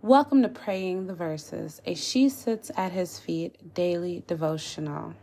Welcome to Praying the Verses, a She Sits at His Feet daily devotional.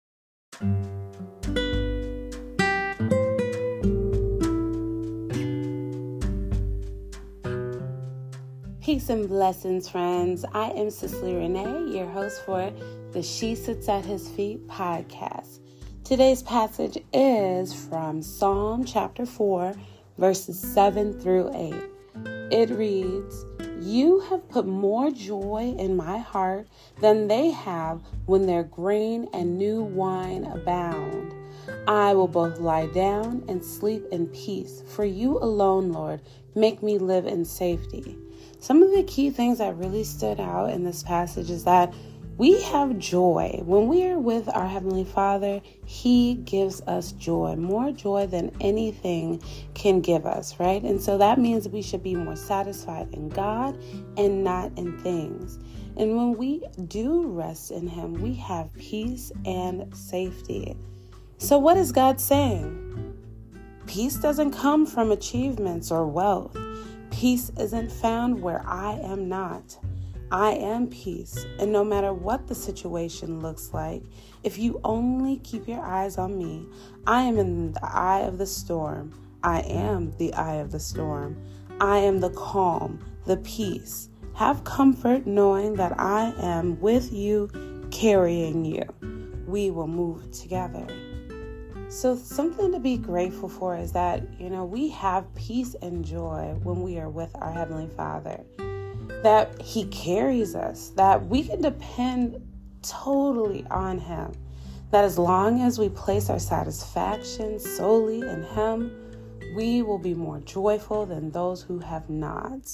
Peace and blessings, friends. I am Cicely Renee, your host for the She Sits at His Feet podcast. Today's passage is from Psalm chapter 4, verses 7 through 8. It reads, "You have put more joy in my heart than they have when their grain and new wine abound. I will both lie down and sleep in peace. For you alone, Lord, make me live in safety." Some of the key things that really stood out in this passage is that we have joy. When we are with our Heavenly Father, He gives us joy, more joy than anything can give us, right? And so that means we should be more satisfied in God and not in things. And when we do rest in Him, we have peace and safety. So what is God saying? Peace doesn't come from achievements or wealth. Peace isn't found where I am not. I am peace, and no matter what the situation looks like, if you only keep your eyes on me, I am in the eye of the storm. I am the eye of the storm. I am the calm, the peace. Have comfort knowing that I am with you, carrying you. We will move together. So something to be grateful for is that, we have peace and joy when we are with our Heavenly Father. That He carries us, that we can depend totally on Him, that as long as we place our satisfaction solely in Him, we will be more joyful than those who have not.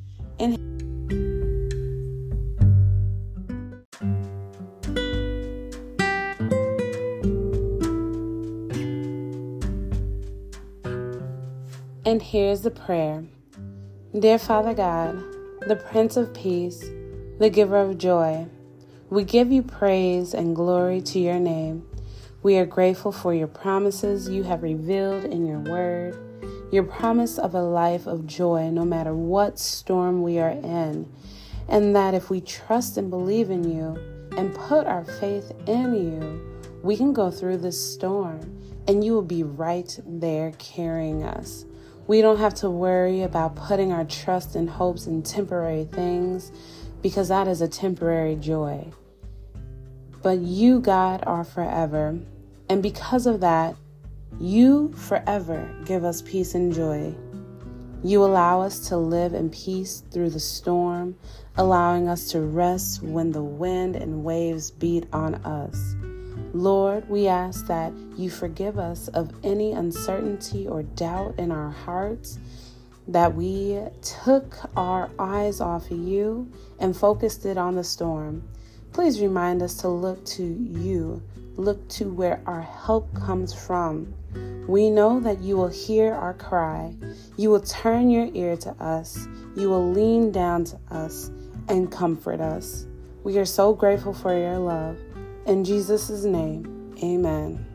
And here's the prayer. Dear Father God, the Prince of Peace, the giver of joy, we give you praise and glory to your name. We are grateful for your promises you have revealed in your word, your promise of a life of joy no matter what storm we are in, and that if we trust and believe in you and put our faith in you, we can go through this storm and you will be right there carrying us. We don't have to worry about putting our trust and hopes in temporary things because that is a temporary joy. But you, God, are forever. And because of that, you forever give us peace and joy. You allow us to live in peace through the storm, allowing us to rest when the wind and waves beat on us. Lord, we ask that you forgive us of any uncertainty or doubt in our hearts, that we took our eyes off of you and focused it on the storm. Please remind us to look to you, look to where our help comes from. We know that you will hear our cry. You will turn your ear to us. You will lean down to us and comfort us. We are so grateful for your love. In Jesus' name, amen.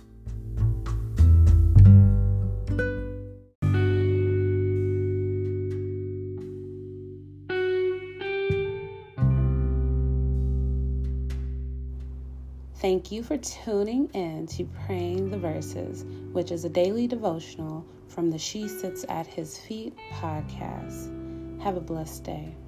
Thank you for tuning in to Praying the Verses, which is a daily devotional from the She Sits at His Feet podcast. Have a blessed day.